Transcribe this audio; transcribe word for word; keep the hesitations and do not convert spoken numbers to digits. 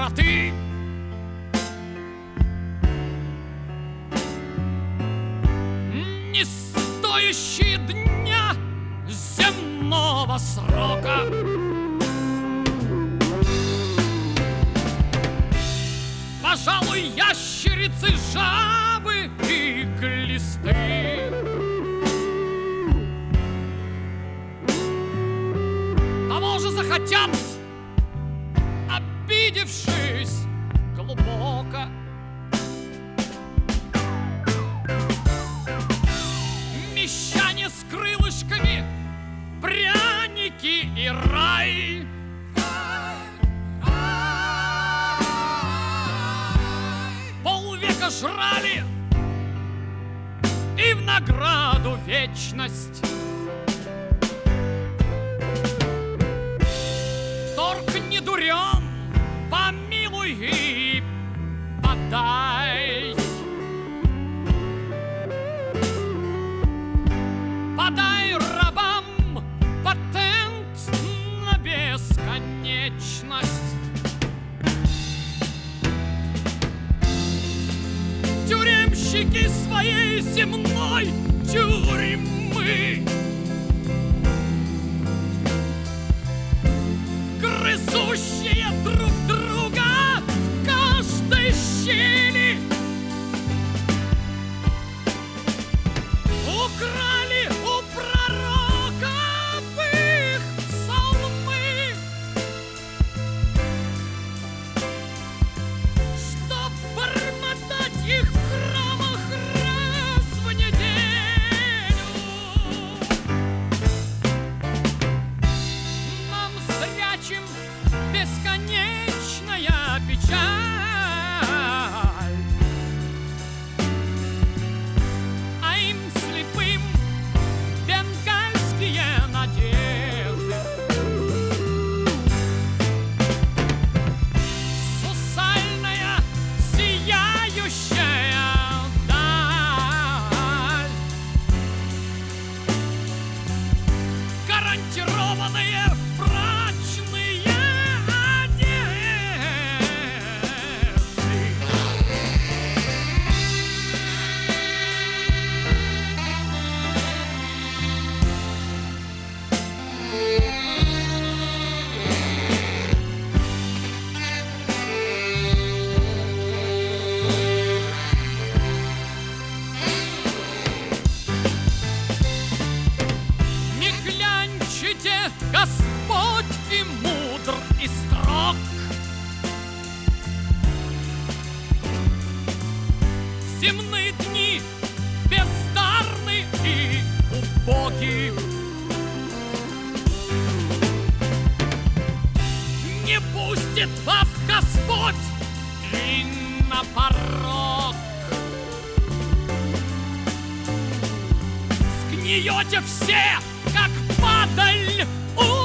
красоты. Не стоящие дня земного срока. Пожалуй, ящерицы, жабы и глисты. Того же захотят, обидевшись глубоко. Мещане с крылышками, пряники и рай. Полвека жрали и в награду вечность. Торг не дурен, помилуй и подай. Подай рабам патент на бесконечность. Тюремщики своей земной тюрьмы, грызущие друг друга в каждой щели, украли у пророков их псалмы, чтоб бормотать их в храмах раз в неделю. Нам, зрячим, бесконечная печаль, а им, слепым, бенгальские надежды. Сусальная, сияющая даль, гарантированные брачные одежды. Не клянчите, Господь и мудр, и строг. Земные дни бездарны и убоги. Не пустит вас Господь и на порог. Сгниете все, как падаль у